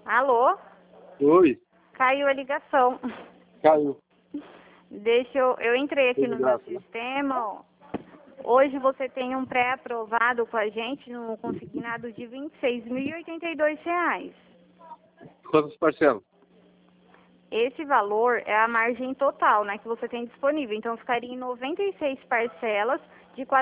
Alô? Oi, Caiu a ligação. caiu. Eu entrei aqui Foi no de meu graça, né? sistema, ó. Hoje você tem um pré-aprovado com a gente no consignado de R$ 26.082. Quantas parcelas? Esse valor é a margem total, né, que você tem disponível. Então ficaria em 96 parcelas de R$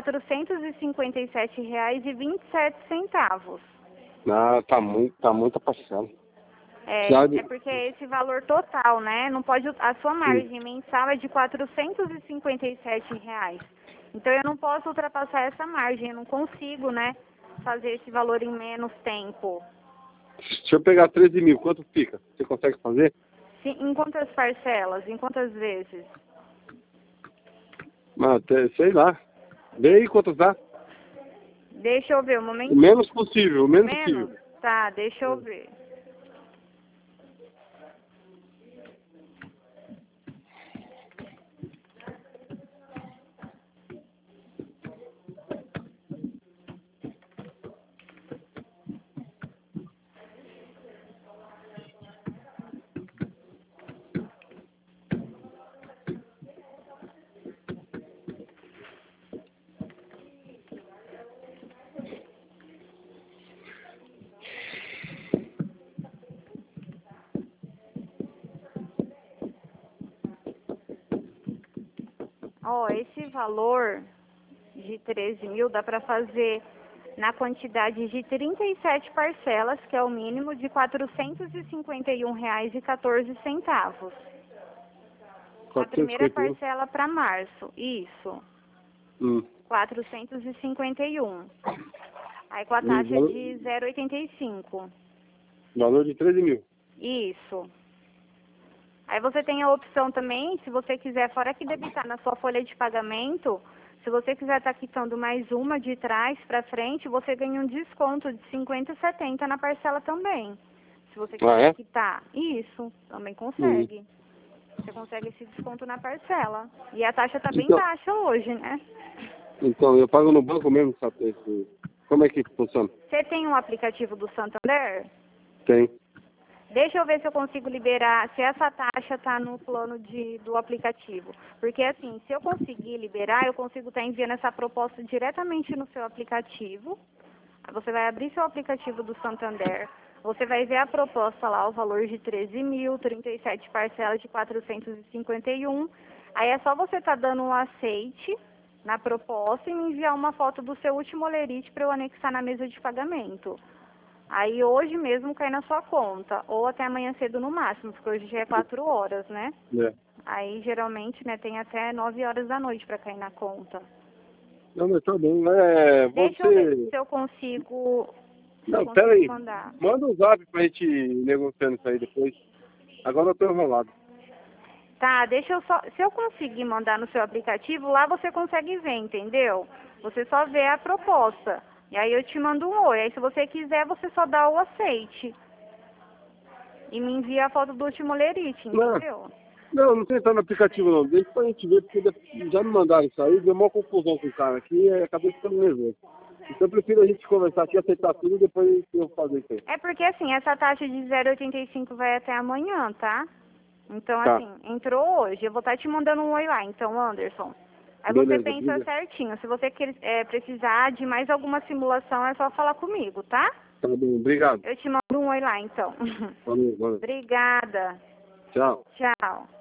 457,27. Ah, tá muita parcela. É Sabe? porque é esse valor total, né? Não pode, a sua Sim. margem mensal é de R$ 457. Então eu não posso ultrapassar essa margem, eu não consigo, né, fazer esse valor em menos tempo. Se eu pegar 13 mil, quanto fica? Você consegue fazer? Em quantas parcelas? Em quantas vezes? Ah, sei lá. Vê aí quanto dá. Deixa eu ver um O momentinho. menos possível, o menos Menos? possível. Tá, deixa eu ver. Ó, esse valor de 13 mil dá para fazer na quantidade de 37 parcelas, que é o mínimo, de R$ 451,14. A primeira 451. parcela para março, isso, Hum. 451. Aí com a E taxa de 0,85, valor de 13 mil. isso. Aí você tem a opção também, se você quiser, fora que debitar na sua folha de pagamento, se você quiser estar quitando mais uma de trás para frente, você ganha um desconto de 50,70 na parcela também. Se você Ah, quiser é? quitar. Isso, também Hum. consegue. Você consegue esse desconto na parcela. E a taxa tá bem Então, baixa hoje, né? então, eu pago no banco mesmo, sabe? Como é que funciona? Você tem um aplicativo do Santander? Tem. Deixa eu ver se eu consigo liberar, se essa taxa está no plano do aplicativo. Porque assim, se eu conseguir liberar, eu consigo estar enviando essa proposta diretamente no seu aplicativo. Aí você vai abrir seu aplicativo do Santander, você vai ver a proposta lá, o valor de 13 mil, 37 parcelas de 451. Aí é só você estar dando um aceite na proposta e me enviar uma foto do seu último olerite para eu anexar na mesa de pagamento. Aí hoje mesmo cai na sua conta, ou até amanhã cedo no máximo, porque hoje já é 4 horas, né? É. Aí geralmente, né, tem até 9 horas da noite para cair na conta. Não, mas tá bom. É, Deixa eu ver você... se eu consigo, Não, pera aí. mandar. Manda um zap pra gente negociando isso aí depois. Agora eu tô enrolado. Tá, deixa eu só, se eu conseguir mandar no seu aplicativo, lá você consegue ver, entendeu? Você só vê a proposta. E aí eu te mando um oi. Aí se você quiser, você só dá o aceite. E me envia a foto do último lerite, Não, entendeu? não tem que estar no aplicativo não. Deixa pra gente ver, porque já me mandaram isso aí, deu uma confusão com o cara aqui e acabei ficando nervoso. Então eu prefiro a gente conversar aqui, aceitar tudo e depois eu fazer isso aí. É porque assim, essa taxa de 0,85 vai até amanhã, tá? Então Tá, assim, entrou hoje, eu vou estar te mandando um oi lá, então Anderson. Aí você beleza, pensa obrigado. certinho, se você precisar de mais alguma simulação, é só falar comigo, tá? Tá bom, obrigado. Eu te mando um oi lá, então. Valeu, valeu. Obrigada. Tchau. Tchau.